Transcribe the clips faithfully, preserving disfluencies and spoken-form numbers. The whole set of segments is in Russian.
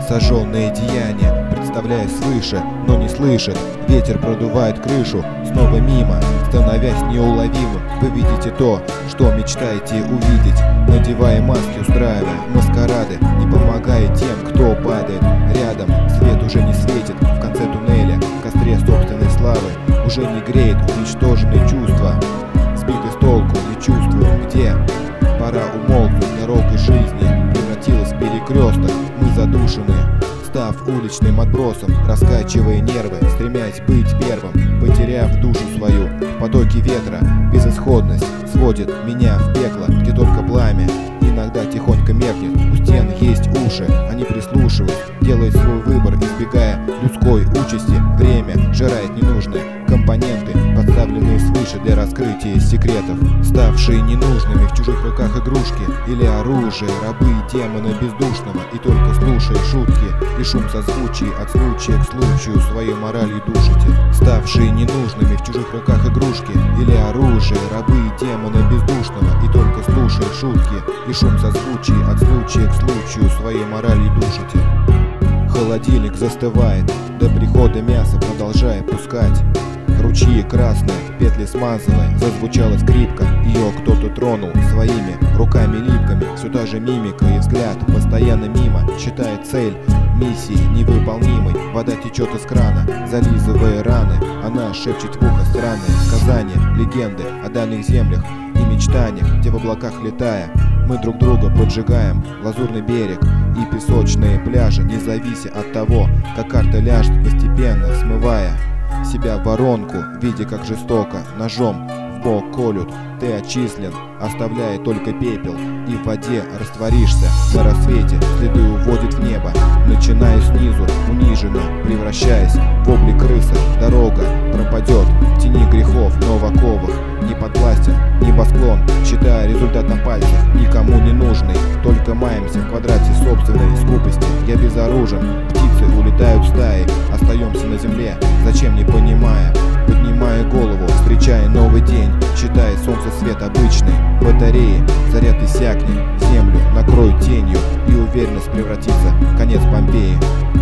сожженные деяния, представляя свыше, но не слышит. Ветер продувает крышу, снова мимо, становясь неуловимым. Вы видите то, что мечтаете увидеть, надевая маски, устраивая маскарады, не помогая тем, кто падает рядом. Свет уже не светит в конце туннеля, в костре собственной славы уже не греет уничтоженные чувства. Сбитый с толку, не чувствую, где пора умолкнуть. Дорога жизни превратилась в перекресток. Мы задушены, став уличным отбросом, раскачивая нервы, стремясь быть первым, потеряв душу свою в потоке ветра. Безысходность сводит меня в пекло, где только пламя иногда тихонько меркнет. У стен есть уши, они прислушивают, делают свой выбор, избегая людской участи. Время жирает ненужные компоненты, подставленные свыше для раскрытия секретов, ставшие ненужными в чужих руках игрушки или оружие, рабы и демона бездушного. И только слушая шутки и шум созвучий, от случая к случаю своей моралью душите. Ставшие ненужными в чужих руках игрушки или оружие, рабы и демона бездушного. И только слушая шутки и шум созвучий, от случая к случаю своей моралью душите. Холодильник застывает до прихода мяса, продолжая пускать ручьи красные, петли смазывая. Зазвучала скрипка, ее кто-то тронул своими руками липками. Все та же мимика и взгляд постоянно мимо, считает цель миссии невыполнимой. Вода течет из крана, зализывая раны. Она шепчет в ухо странные сказания, легенды о дальних землях и мечтаниях, где в облаках летая мы друг друга поджигаем. Лазурный берег и песочные пляжи, не завися от того, как карта ляжет, постепенно смывая себя в воронку, видя, как жестоко ножом в бок колют. Ты отчислен, оставляя только пепел, и в воде растворишься. На рассвете следы уводит в небо, начиная снизу, униженно превращаясь в облик крысы. Дорога пропадет в тени грехов, но в оковах не подвластен небосклон, считая результат на пальцах, никому не нужный. Только маемся в квадрате собственной скупости. Я безоружен, птицы улетают в стаи, остаемся на земле, зачем не понимая. Поднимая голову, встречая новый день, считая солнце свет обычный. Батареи, заряд иссякнет, землю накроет тенью, и уверенность превратится в конец Помпеи.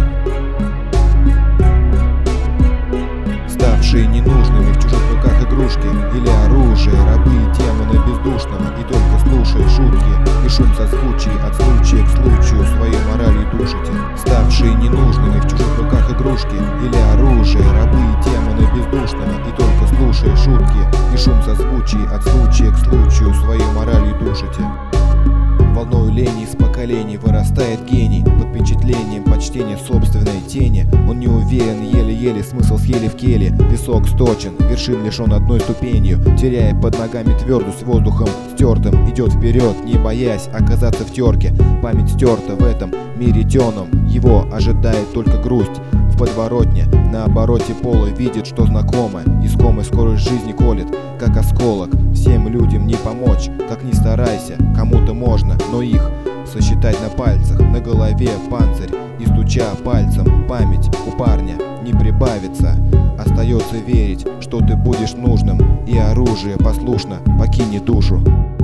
Ставшие ненужными в чужих руках игрушки или оружие, рабы и демона бездушного. И только слушая шутки и шум созвучий, от случая к случаю своей моралью душите. Ставшие ненужными в чужих руках игрушки или оружие, рабы и демона бездушного. И только слушая шутки и шум созвучий, от случая к случаю своей моралью душите. Волною лени из поколений вырастает гений, под впечатлением почтения собственной тени. Он не уверен, еле-еле смысл съели в келе. Песок сточен, вершин лишен одной ступенью, теряя под ногами твердость, воздухом стертым идет вперед, не боясь оказаться в терке. Память стерта в этом мире темном, его ожидает только грусть. В подворотне, на обороте пола видит, что знакомо. Искомой скорость жизни колет, как осколок. Всем людям не помочь, как ни старайся. Кому-то можно, но их сосчитать на пальцах. На голове панцирь, и стуча пальцем, память у парня не прибавится. Остается верить, что ты будешь нужным, и оружие послушно покинет душу.